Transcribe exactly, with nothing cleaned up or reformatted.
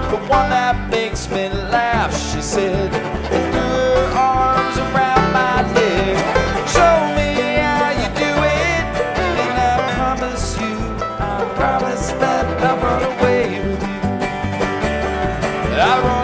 but one that makes me laugh. She said, and threw her arms around my leg. Show me how you do it, and I promise you, I promise that I'll run away with you. I run